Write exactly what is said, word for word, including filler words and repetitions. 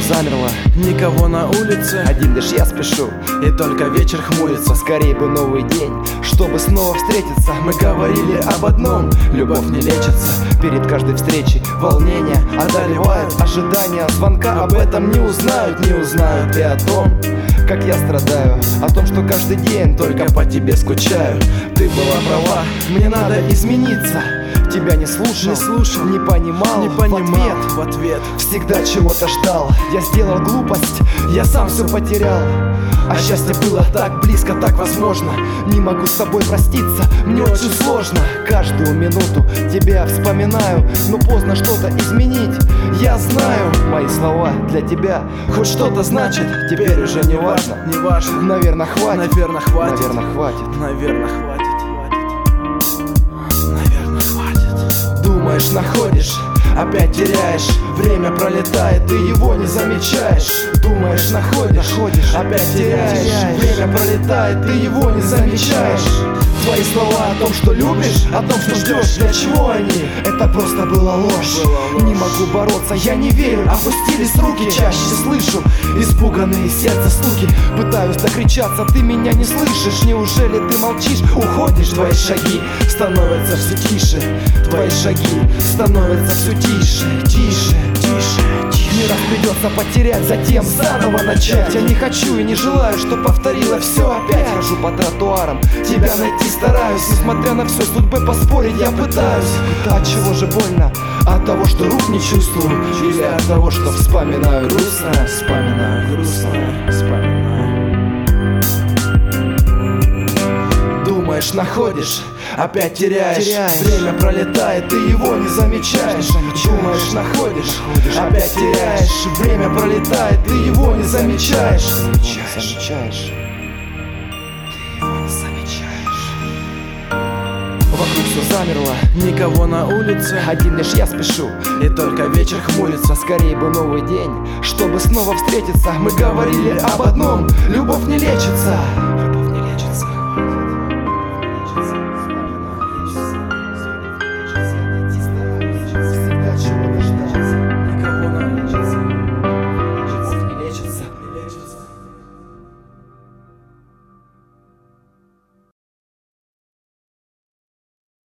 замерло, никого на улице, один лишь я спешу, и только вечер хмурится. Скорей бы новый день, чтобы снова встретиться. Мы говорили об одном: любовь не лечится. Перед каждой встречей волнение одолевает, ожидание звонка. Об этом не узнают, не узнают и о том, как я страдаю, о том, что каждый день только по тебе скучаю. Ты была права, мне надо измениться. Тебя не слушал, не, слушал, не понимал, не понимал в ответ, в ответ всегда чего-то ждал. Я сделал глупость, я сам все потерял. А счастье было так близко, так возможно. Не могу с тобой проститься, мне очень сложно. Каждую минуту тебя вспоминаю, но поздно что-то изменить. Я знаю, мои слова для тебя хоть что-то значит. Теперь уже не важно, не важно. Наверное, хватит, наверное, хватит, наверное, хватит, наверное, хватит. Думаешь, находишь, опять теряешь. Время пролетает, ты его не замечаешь. Думаешь, находишь, находишь, опять теряешь. Время пролетает, ты его не замечаешь. Твои слова о том, что любишь, о том, что ждешь, для чего они? Это просто была ложь. Не могу бороться, я не верю. Опустились руки, чаще слышу испуганные сердце стуки. Пытаюсь докричаться, ты меня не слышишь. Неужели ты молчишь? Уходишь, твои шаги становятся все тише. Твои шаги становятся все тише, тише, тише, тише. Не раз придется потерять, затем заново начать. Я не хочу и не желаю, чтоб повторила все опять. Хожу по тротуарам, тебя найти стараюсь. Несмотря на все, судьбы поспорить я пытаюсь. От чего же больно? От того, что рук не чувствую, или от того, что вспоминаю грустно? Вспоминаю грустно, вспоминаю. Думаешь, находишь, опять теряешь. теряешь. Время пролетает, ты его не замечаешь. Думаешь, находишь, находишь, опять теряешь. Время пролетает, ты его не замечаешь. Замечаешь, замечаешь. Ты его не замечаешь. Вокруг все замерло, никого на улице, один лишь я спешу, и только вечер хмурится. Скорей бы новый день, чтобы снова встретиться. Мы говорили об одном: любовь не лечится.